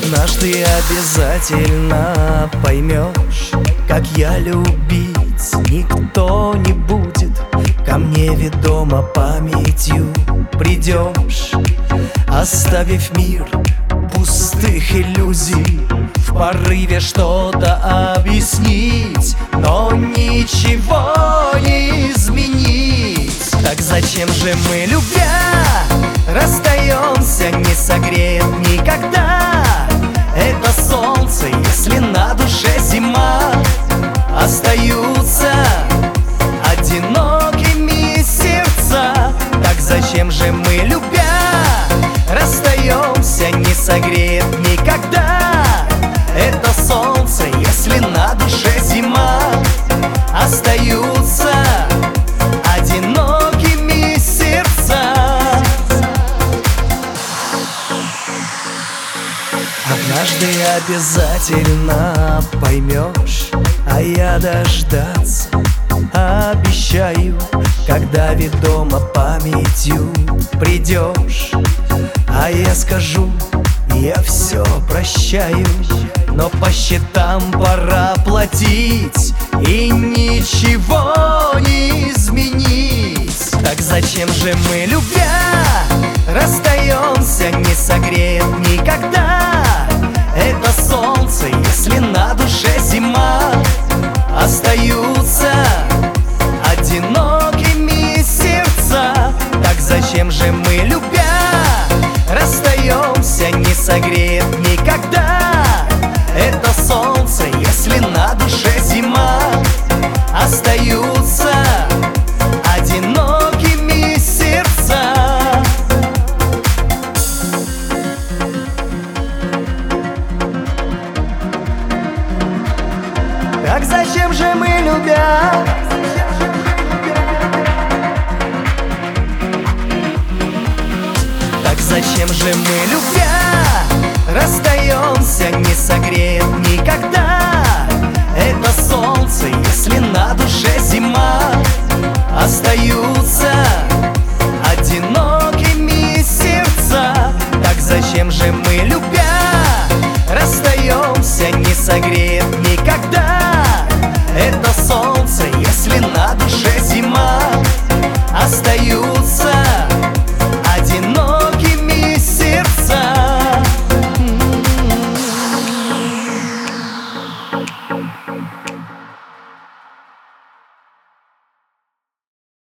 Однажды обязательно поймешь, как я любить никто не будет. Ко мне ведомо памятью придешь, оставив мир пустых иллюзий, в порыве что-то объяснить, но ничего не изменить. Так зачем же мы, любя, расстаемся, не согреет никогда это солнце, если на душе зима? Остаются одинокими сердца. Так зачем же мы, любя, расстаемся, не согреет никогда это солнце, если на душе зима? Остаются одинокими сердца. Однажды обязательно поймешь, а я дождаться обещаю, когда ведомо памятью придешь. А я скажу, я все прощаю, но по счетам пора платить, и ничего не изменить. Так зачем же мы, любя, расстаемся, не согреет никогда это солнце, если на душе зима? Остаются одинокими сердца. Так зачем же мы, любя, расстаемся, не согреет никогда это солнце, если на душе зима? Остаются одинокими сердца. Так зачем же мы, любя, так зачем же мы, любя, расстаемся, не согреет никогда это солнце, если на душе зима? Остаются одинокими сердца. Так зачем же мы, любя, расстаемся, не согреет никогда